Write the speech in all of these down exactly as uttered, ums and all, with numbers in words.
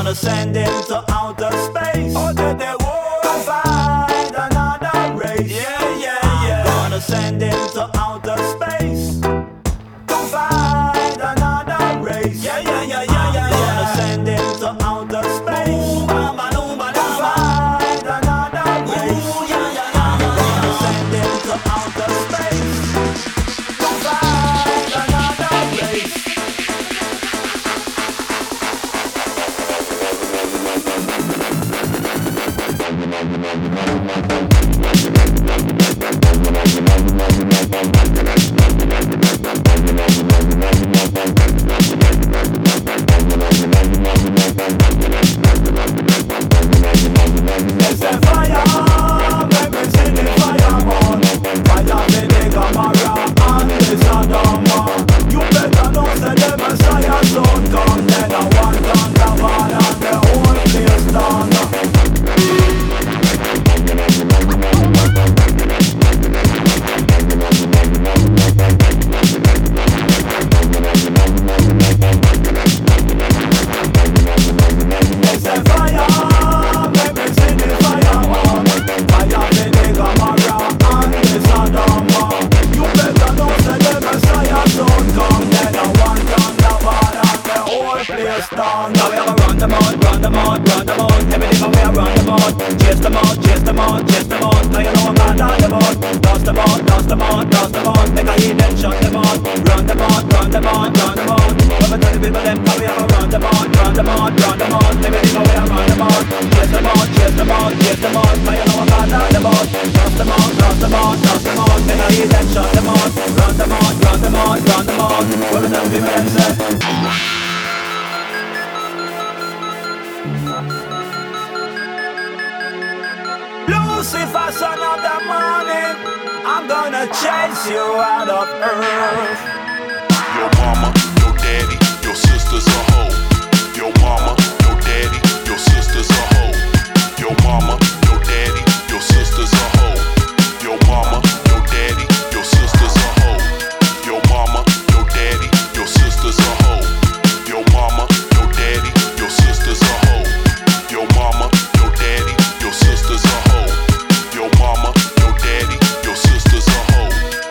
gonna send him to outer space. Oh, did they go find another race? Yeah, yeah, yeah. I'm gonna send him to outer space. To find another race. Yeah, yeah, yeah, yeah, yeah. I'm gonna send him to outer space. Ooh, mama, no, mama, to find another race. Ooh, yeah, yeah, yeah, yeah. I'm gonna send him to outer space. To find another race. It's a fire, make me see the fire on. Fire me the Gomorrah and the Sodom. You better know say the Messiah soon come. Then I want on the man and the whole place done. It's a fire, make me see the fire on. Fire me the Gomorrah and the Sodom. You better know say the Messiah soon come. Then I want on the man and the whole place done. Now we have a run them out, run them out, run them out. Everything we have run them out. Chase them out, chase them out, chase them out. Now you know I'm bad on them out. Dust them out, dust them out, dust them out. Make a heat and shut them out. Run them out, run them out, run them out. Over to the people them, now we have a run them out, run them out, run them out. Everything we have run them out. Chase them out, chase them out, chase them out. Now you know I'm bad on them out. Dust them out, dust them out, dust them out. Make a heat and shut them out. Run them out, run them out, run them out. Over to the people them say. Lucifer, son of the morning, I'm gonna chase you out of earth. Your mama, your daddy, your sister's a hoe. Your mama, your daddy, your sister's a hoe. Your mama, your daddy, your sister's a hoe. Your mama, your daddy, your sister's a hoe. Your mama, your daddy, your sister's a hoe. Your mama, your daddy, your sister's a hoe. Your mama, your daddy, your sister's a hoe. Your mama, your daddy, your sister's a hoe.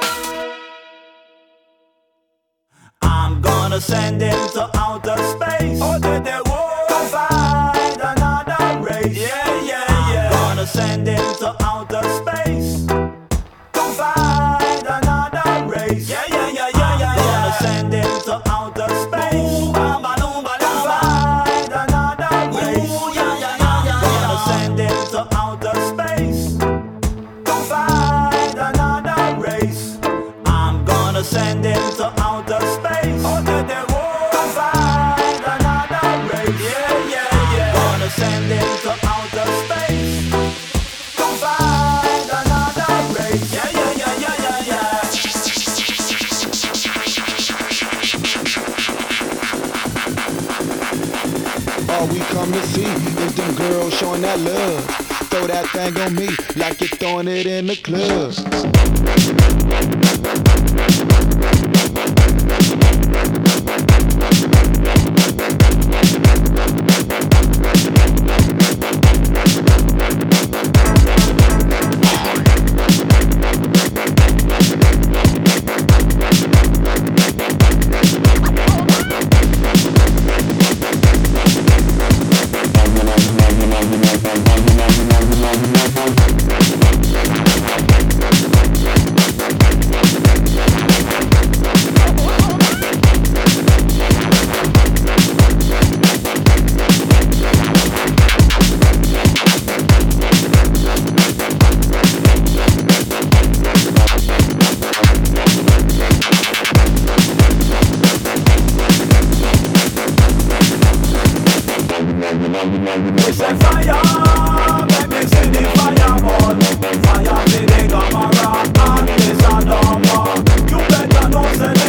I'm gonna send him to outer space. Oh, did they go find another race? Yeah, yeah, yeah. I'm gonna send him to outer space. To find another race. Yeah, yeah, yeah, yeah, yeah. I'm gonna send him to outer space. Ooh, mama, no, mama, to find another race. Ooh, yeah, yeah, yeah, yeah. I'm gonna send him to outer space. To find another race. I'm gonna send him to outer space. Oh, did they go find another race? Yeah, yeah, yeah. Gonna send him to outer space. To find another race. Yeah, yeah, yeah, yeah, yeah, yeah. All we come to see is them girls showing that love. Throw that thing on me like you're throwing it in the club. It's a fire, make me see the fire burn. Fire me the Gomorrah and the Sodom. You better know say